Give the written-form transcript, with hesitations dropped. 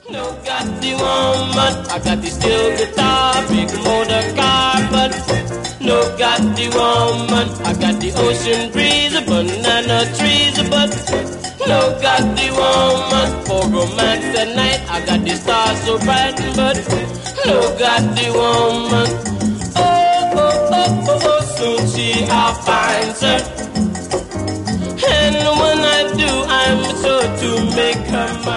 No, got the woman, I got the steel guitar, big motor car, but no, got the woman, I got the ocean breeze, banana trees, but no, got the woman, for romance at night, I got the stars so bright, but no, got the woman, oh, soon I'll find her, and when I do, I'm sure to make her mine.